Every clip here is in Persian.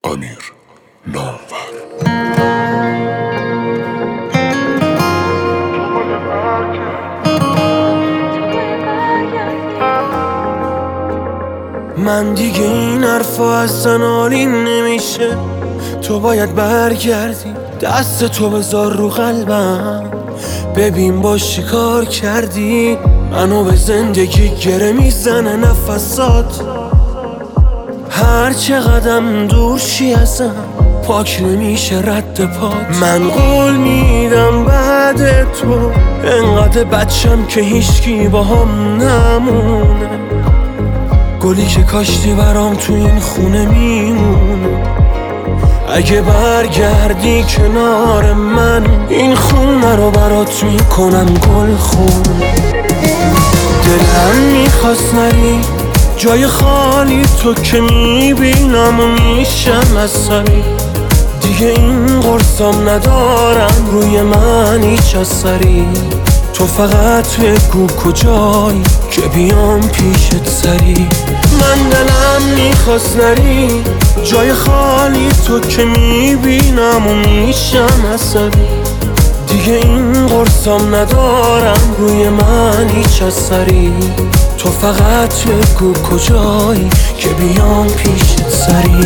امیر نامور. من دیگه این حرفا اصلا حالی نمیشه. تو باید برگردی، دست تو بذار رو قلبم، ببین با چی کار کردی. منو به زندگی گره میزنه نفسات، هر چقدرم دور شی ازم پاک نمیشه رد پات. من قول میدم بعد تو انقدر بچم که هیچکی با هم نمونه. گلی که کاشتی برام تو این خونه میمونه. اگه برگردی کنار من این خونه رو برات میکنم گل خون. دلم میخواست نری، جای خالی تو که میبینم و میشم عصبی. دیگه این قرصام ندارم روی من هیچ اثری. تو فقط بگو کجایی که بیام پیشت سری. من دلم میخواست نری، جای خالی تو که میبینم و میشم عصبی. دیگه این قرصام ندارم روی من هیچ اثری. تو فقط بگو کجایی که بیام پیشت سری.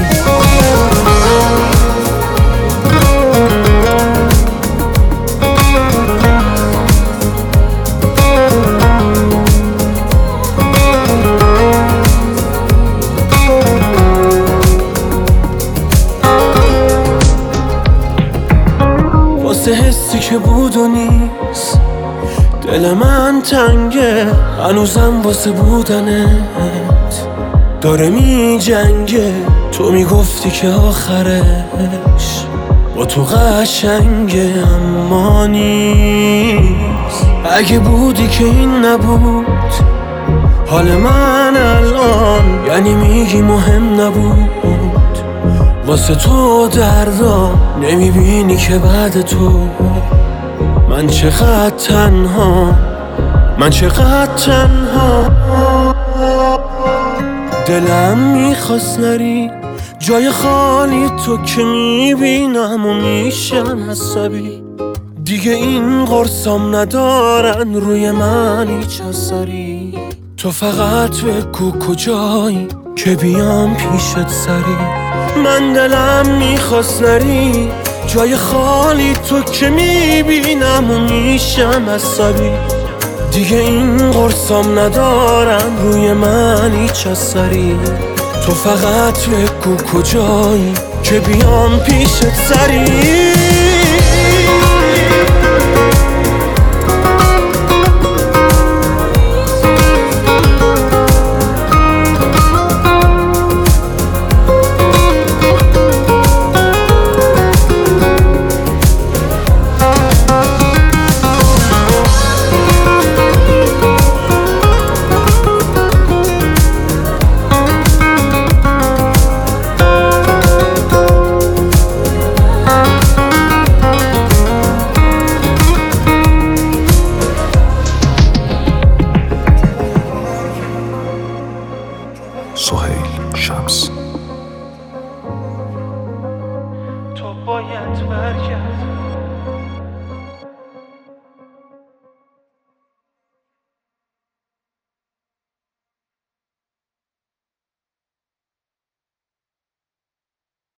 واسه حسی که بود و نیست دل من تنگه، هنوزم واسه بودنت داره می جنگه. تو میگفتی که آخرش با تو قشنگه اما نیست. اگه بودی که این نبود حال من الان، یعنی میگی مهم نبود واسه تو دردا. نمیبینی که بعد تو من چقدر تنها، من چقدر تنها. دلم میخواست نری، جای خالی تو که میبینم و میشم عصبی. دیگه این قرصام ندارن روی من هیچ اثری. تو فقط بگو کجایی که بیام پیشت سری. من دلم میخواست نری، جای خالی تو که میبینم و میشم عصبی. دیگه این قرصام ندارم روی من هیچ اثری. تو فقط بگو کجایی که بیام پیشت سری. سهیل شمس. تو باید برگردی.